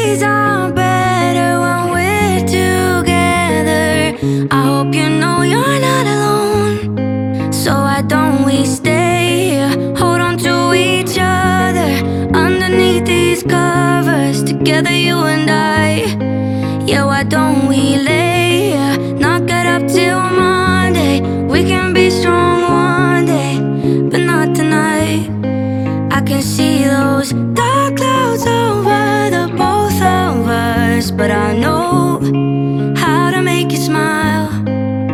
days are better when we're together. I hope you know you're not alone. So why don't we stay here, hold on to each other underneath these covers, together you and I. Yeah, why don't we lay here, not get up till Monday? We can be strong one day, but not tonight. I can see those dark clouds over the both of us, but I know